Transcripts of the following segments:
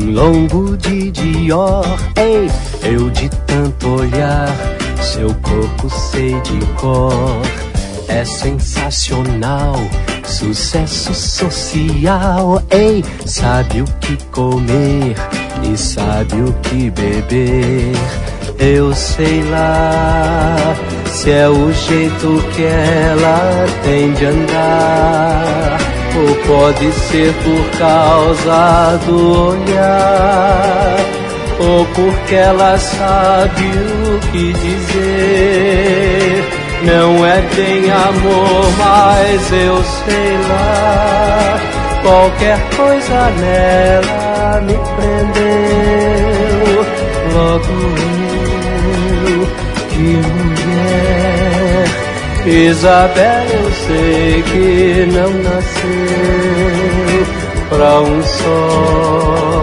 num longo de Dior. Ei, eu de tanto olhar seu corpo sei de cor. É sensacional, sucesso social. Ei, sabe o que comer e sabe o que beber. Eu sei lá se é o jeito que ela tem de andar, ou pode ser por causa do olhar, ou porque ela sabe o que dizer. Não é bem amor, mas eu sei lá, qualquer coisa nela me prendeu. Logo eu, que mulher, Isabel, eu sei que não nasceu pra um só.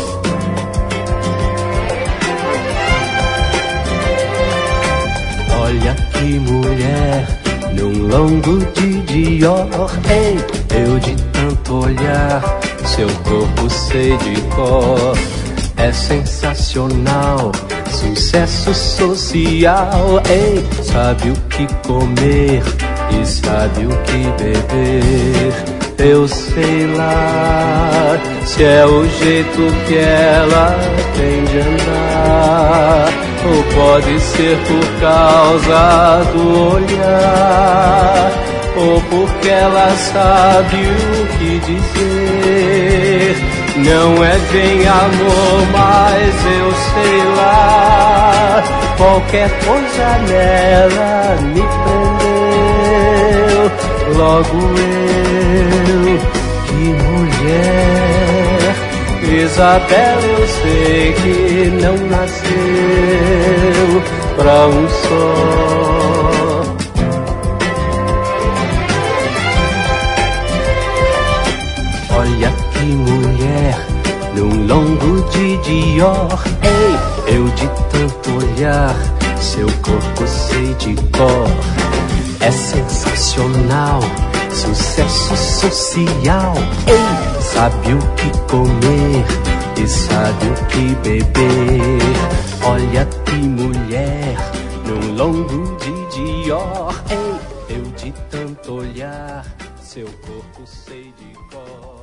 Olha que mulher, num longo de Dior. Ei, eu de tanto olhar seu corpo sei de cor. É sensacional, sucesso social. Ei, sabe o que comer e sabe o que beber. Eu sei lá se é o jeito que ela tem de andar, ou pode ser por causa do olhar, ou porque ela sabe o que dizer. Não é bem amor, mas eu sei lá, qualquer coisa nela me prendeu. Logo eu, que mulher, Isabel, eu sei que não nasceu pra um só. Olha que mulher, num longo de Dior. Ei, eu de tanto olhar seu corpo sei de cor. É sensacional, sucesso social. Ei, sabe o que comer e sabe o que beber. Olha que mulher, num longo de Dior. Ei, eu de tanto olhar seu corpo sei de cor.